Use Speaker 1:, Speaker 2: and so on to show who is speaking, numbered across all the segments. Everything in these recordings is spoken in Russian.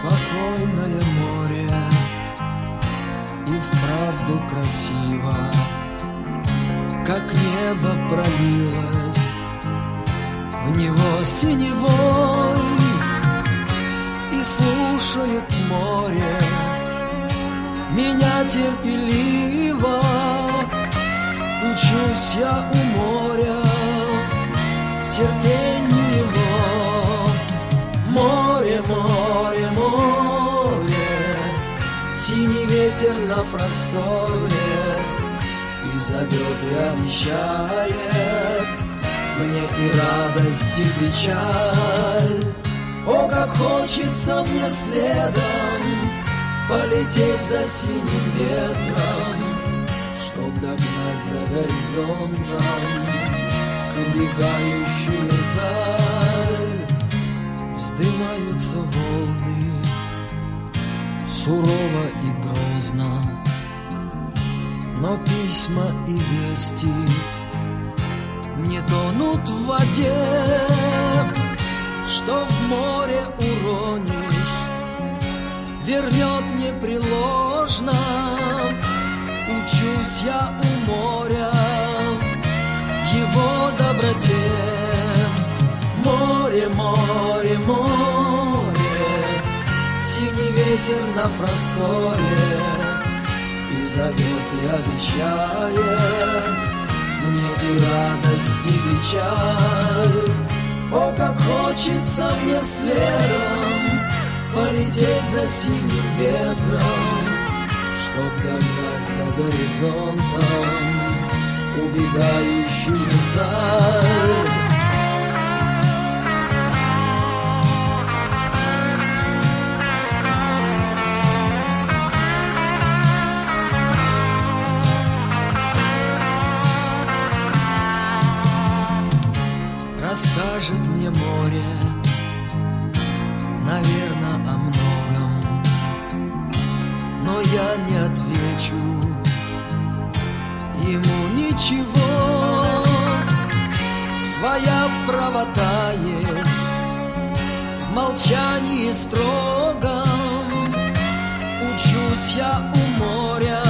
Speaker 1: Спокойное море и вправду красиво, как небо пролилось в него синевой, и слушает море меня терпеливо. Учусь я у моря терпению его. Море, море, море, синий ветер на просторе, и зовет и обещает мне и радость, и печаль. О, как хочется мне следом полететь за синим ветром, чтоб догнать за горизонтом убегающую даль. Вздымаются волны сурово и грозно, но письма и вести не тонут в воде. Что в море уронишь, вернет непреложно. Учусь я у моря его доброте. Море, море, море, синий ветер на просторе, и зовет и обещает мне и радость, и печаль. О, как хочется мне следом полететь за синим ветром, чтоб догнать за горизонтом убегающую даль. Расскажет мне море, наверное, о многом, но я не отвечу ему ничего. Своя правота есть в молчании строгом. Учусь я у моря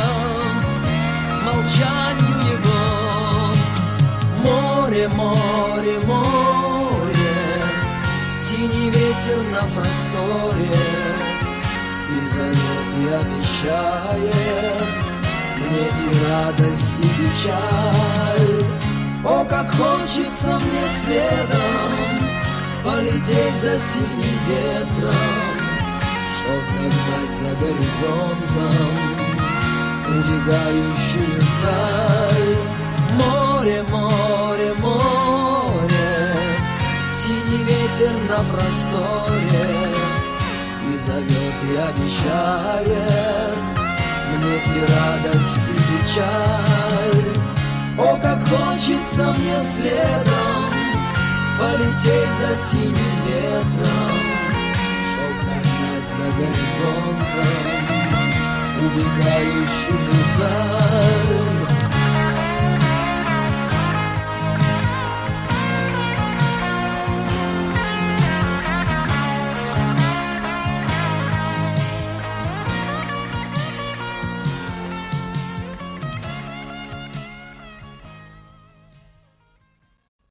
Speaker 1: молчанию его. Море, море, море, синий ветер на просторе, и зовет и обещает мне и радость, и печаль. О, как хочется мне следом полететь за синим ветром, чтоб догнать за горизонтом убегающую даль. Море, море, море, синий ветер на просторе, и зовет и обещает мне и радость, и печаль. О, как хочется мне следом полететь за синим ветром, чтоб догнать за горизонтом убегающую даль.